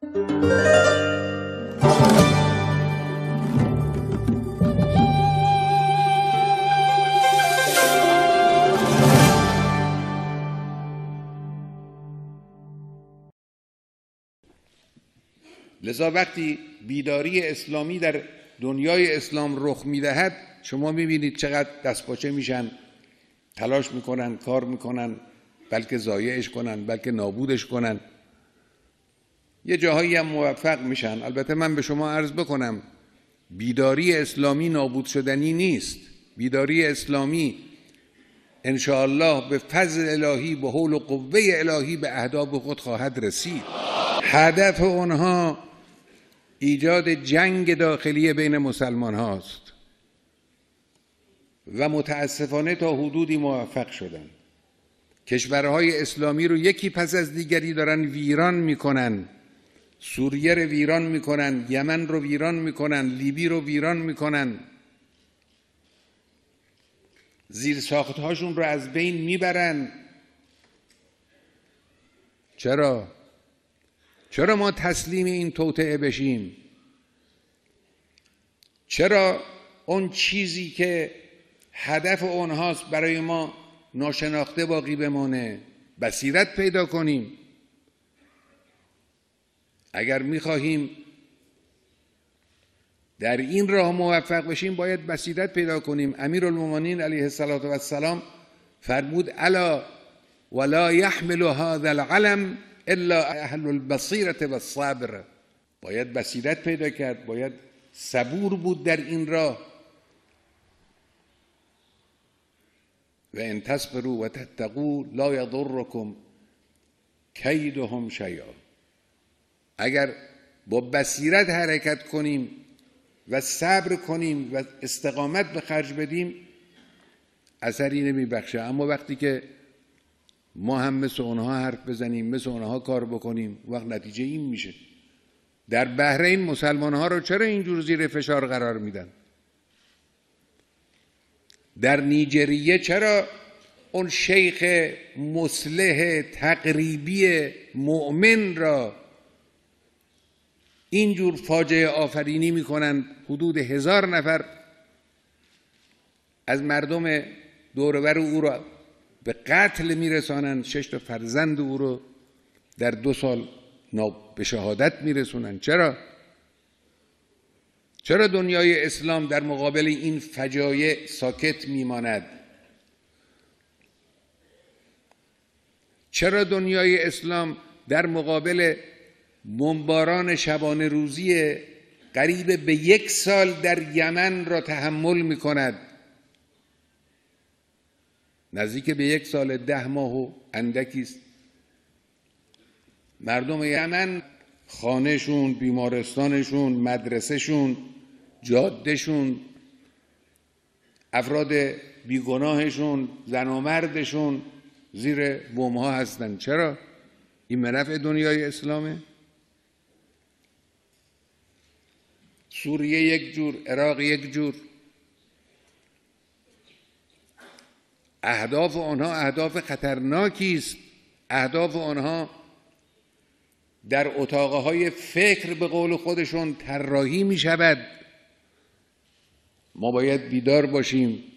لذا وقتی بیداری اسلامی در دنیای اسلام رخ میدهد، شما میبینید چقدر دستپاچه میشن، تلاش میکنن، کار میکنن، بلکه ضایعش کنن، بلکه نابودش کنن. یه جاهایی هم موفق میشن. البته من به شما عرض بکنم بیداری اسلامی نابود شدنی نیست. بیداری اسلامی انشاءالله به فضل الهی، به حول و قوه الهی به اهداف خود خواهد رسید. هدف اونها ایجاد جنگ داخلی بین مسلمان هاست و متاسفانه تا حدودی موفق شدن. کشورهای اسلامی رو یکی پس از دیگری دارن ویران میکنن. سوریه رو ویران میکنن، یمن رو ویران میکنن، لیبی رو ویران میکنن، زیرساختهاشون رو از بین میبرن. چرا ما تسلیم این توطئه بشیم؟ چرا اون چیزی که هدف اونهاست برای ما ناشناخته باقی بمانه؟ بصیرت پیدا کنیم. اگر میخواهیم در این راه موفق بشیم باید بصیرت پیدا کنیم. امیرالمومنین علیه السلام فرمود الا ولا يحمل هذا العلم الا اهل البصیرة والصبر. باید بصیرت پیدا کرد، باید صبور بود در این راه. و ان تصبروا و تتقوا لا یضرکم کیدهم شیئا. اگر با بصیرت حرکت کنیم و صبر کنیم و استقامت به خرج بدیم اثری نمیبخشه. اما وقتی که ما هم مثل اونها حرف بزنیم، مثل اونها کار بکنیم، وقت نتیجه این میشه. در بحرین مسلمان ها رو چرا اینجور زیر فشار قرار میدن؟ در نیجریه چرا اون شیخ مصلح تقریبی مؤمن را اینجور فاجعه آفرینی میکنن؟ حدود 1000 نفر از مردم دوربر او را به قتل میرسانن. 6 تا فرزند او رو در 2 سال به شهادت میرسونن. چرا دنیای اسلام در مقابل این فجایع ساکت میماند؟ چرا دنیای اسلام در مقابل بمباران شبانه روزی قریب به 1 سال در یمن را تحمل میکند؟ نزدیک به 1 سال 10 ماه و اندکی است. مردم یمن خانهشون، بیمارستانشون، مدرسهشون، جادهشون، افراد بیگناهشون، زن و مردشون زیر بمب‌ها هستن. چرا؟ این منافع دنیای اسلامه. سوریه یک جور، عراق یک جور. اهداف آنها اهداف خطرناکی است. اهداف آنها در اتاقهای فکر به قول خودشون طراحی می شود. ما باید بیدار باشیم.